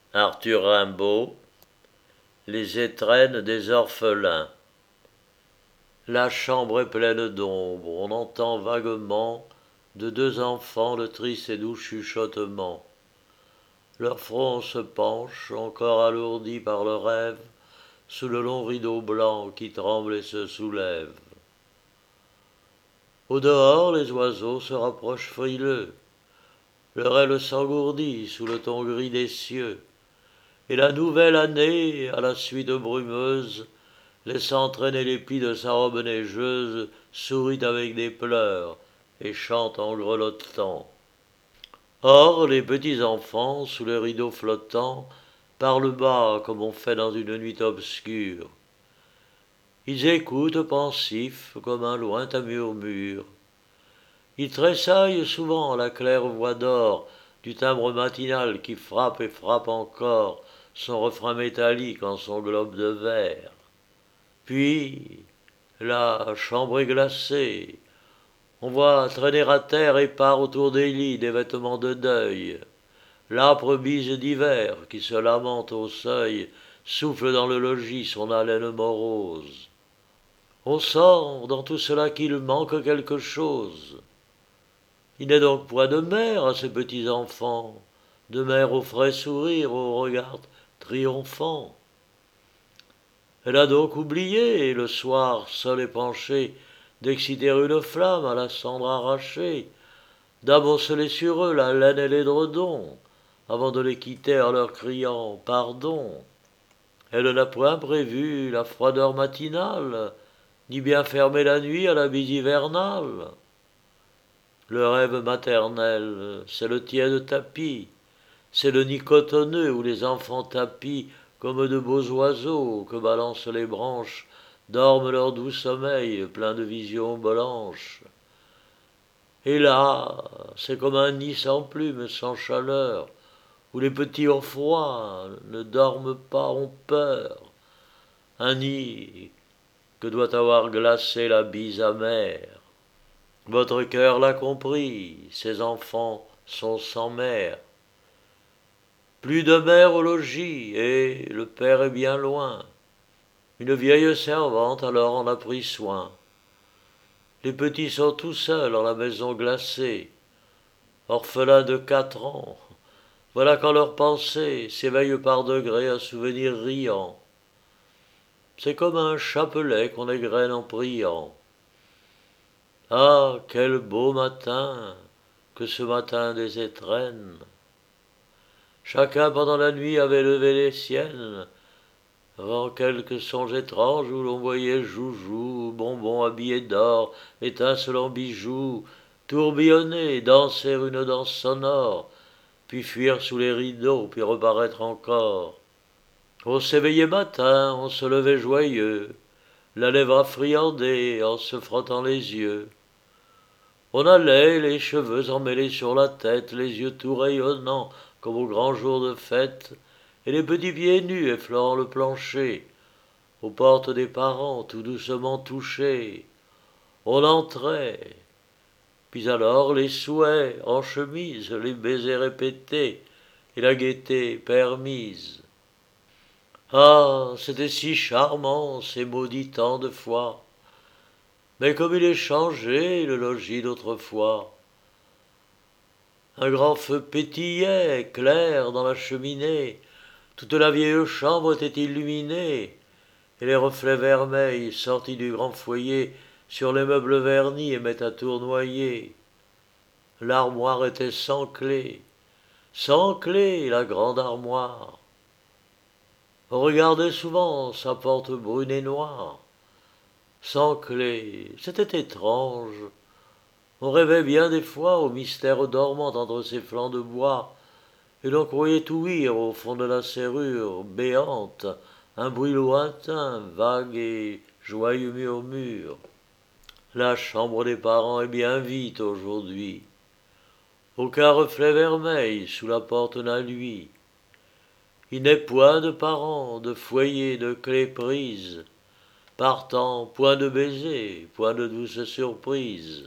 Arthur Rimbaud, Les étrennes des orphelins. La chambre est pleine d'ombre, on entend vaguement de deux enfants le triste et doux chuchotement. Leur front se penche, encore alourdi par le rêve, sous le long rideau blanc qui tremble et se soulève. Au dehors, les oiseaux se rapprochent frileux, leur aile s'engourdit sous le ton gris des cieux, et la nouvelle année, à la suite brumeuse, laissant traîner les plis de sa robe neigeuse, sourit avec des pleurs et chante en grelottant. Or, les petits enfants, sous le rideau flottant, parlent bas comme on fait dans une nuit obscure. Ils écoutent pensifs comme un lointain murmure. Ils tressaillent souvent à la claire voix d'or du timbre matinal qui frappe et frappe encore son refrain métallique en son globe de verre. Puis, la chambre est glacée. On voit traîner à terre épars autour des lits des vêtements de deuil. L'âpre bise d'hiver qui se lamente au seuil souffle dans le logis son haleine morose. On sent dans tout cela qu'il manque quelque chose. Il n'est donc point de mère à ces petits enfants, de mère au frais sourire, au regard triomphant. Elle a donc oublié, le soir, seule et penchée, d'exciter une flamme à la cendre arrachée, d'amonceler sur eux la laine et l'édredon, avant de les quitter en leur criant pardon. Elle n'a point prévu la froideur matinale, ni bien fermé la nuit à la bise hivernale. Le rêve maternel, c'est le tiède tapis, c'est le nid cotonneux où les enfants tapis comme de beaux oiseaux que balancent les branches, dorment leur doux sommeil plein de visions blanches. Et là, c'est comme un nid sans plumes, sans chaleur, où les petits ont froid, ne dorment pas, ont peur. Un nid que doit avoir glacé la bise amère. Votre cœur l'a compris, ces enfants sont sans mère. Plus de mère au logis, et le père est bien loin. Une vieille servante alors en a pris soin. Les petits sont tout seuls en la maison glacée, orphelins de 4 ans. Voilà quand leur pensée s'éveille par degrés à souvenirs riants. C'est comme un chapelet qu'on égrène en priant. Ah, quel beau matin que ce matin des étrennes! Chacun pendant la nuit avait levé les siennes, avant quelque songe étrange où l'on voyait Joujou, bonbon habillé d'or, étincelant bijoux, tourbillonner, danser une danse sonore, puis fuir sous les rideaux, puis reparaître encore. On s'éveillait matin, on se levait joyeux, la lèvre affriandée en se frottant les yeux. On allait, les cheveux emmêlés sur la tête, les yeux tout rayonnants comme au grand jour de fête, et les petits pieds nus effleurant le plancher, aux portes des parents tout doucement touchés. On entrait, puis alors les souhaits en chemise, les baisers répétés, et la gaieté permise. Ah, c'était si charmant, ces maudits temps de foi. Mais comme il est changé, le logis d'autrefois. Un grand feu pétillait, clair, dans la cheminée. Toute la vieille chambre était illuminée, et les reflets vermeils, sortis du grand foyer, sur les meubles vernis aimaient à tournoyer. L'armoire était sans clé, la grande armoire. On regardait souvent sa porte brune et noire. Sans clé, c'était étrange. On rêvait bien des fois au mystère dormant entre ses flancs de bois, et l'on croyait ouïr au fond de la serrure béante un bruit lointain, vague et joyeux murmure. La chambre des parents est bien vide aujourd'hui. Aucun reflet vermeil sous la porte n'a lui. Il n'est point de parents, de foyer, de clés prises. Partant, point de baiser, point de douce surprise.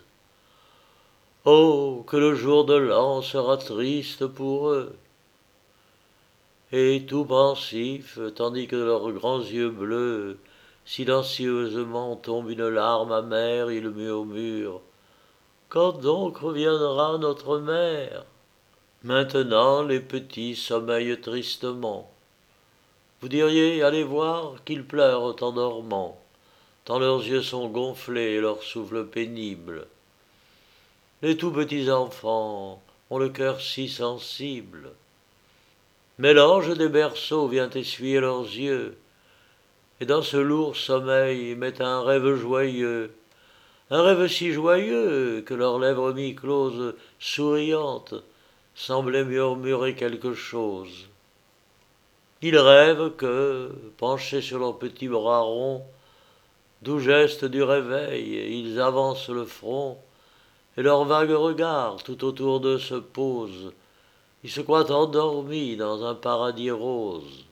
Oh, que le jour de l'an sera triste pour eux. et tout pensifs, tandis que de leurs grands yeux bleus, silencieusement tombe une larme amère, ils murmurent « Quand donc reviendra notre mère ?» Maintenant les petits sommeillent tristement. Vous diriez, allez voir, qu'ils pleurent en dormant, tant leurs yeux sont gonflés et leur souffle pénible. Les tout petits enfants ont le cœur si sensible. Mais l'ange des berceaux vient essuyer leurs yeux, et dans ce lourd sommeil met un rêve joyeux, un rêve si joyeux que leurs lèvres mi-closes, souriantes, semblaient murmurer quelque chose. Ils rêvent que, penchés sur leurs petits bras ronds, doux gestes du réveil, ils avancent le front, et leurs vagues regards tout autour d'eux se posent. Ils se croient endormis dans un paradis rose.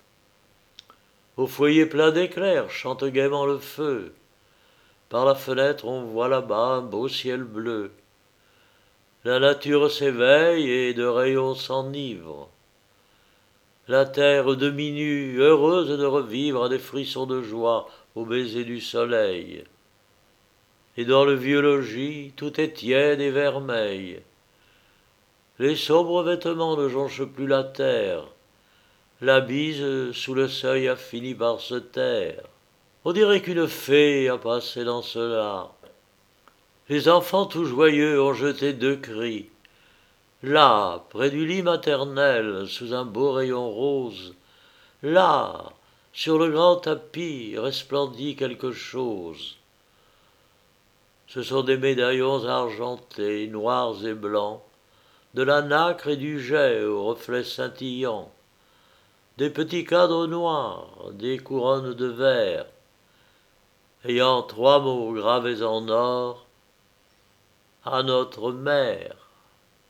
Au foyer plein d'éclairs chante gaiement le feu. Par la fenêtre on voit là-bas un beau ciel bleu. La nature s'éveille et de rayons s'enivre. La terre demi-nue, heureuse de revivre, a des frissons de joie au baiser du soleil. Et dans le vieux logis, tout est tiède et vermeil. Les sombres vêtements ne jonchent plus la terre. La bise sous le seuil a fini par se taire. On dirait qu'une fée a passé dans cela. Les enfants tout joyeux ont jeté 2 cris. Là, près du lit maternel, sous un beau rayon rose, là, sur le grand tapis, resplendit quelque chose. Ce sont des médaillons argentés, noirs et blancs, de la nacre et du jais aux reflets scintillants, des petits cadres noirs, des couronnes de verre, ayant 3 mots gravés en or, à notre mère.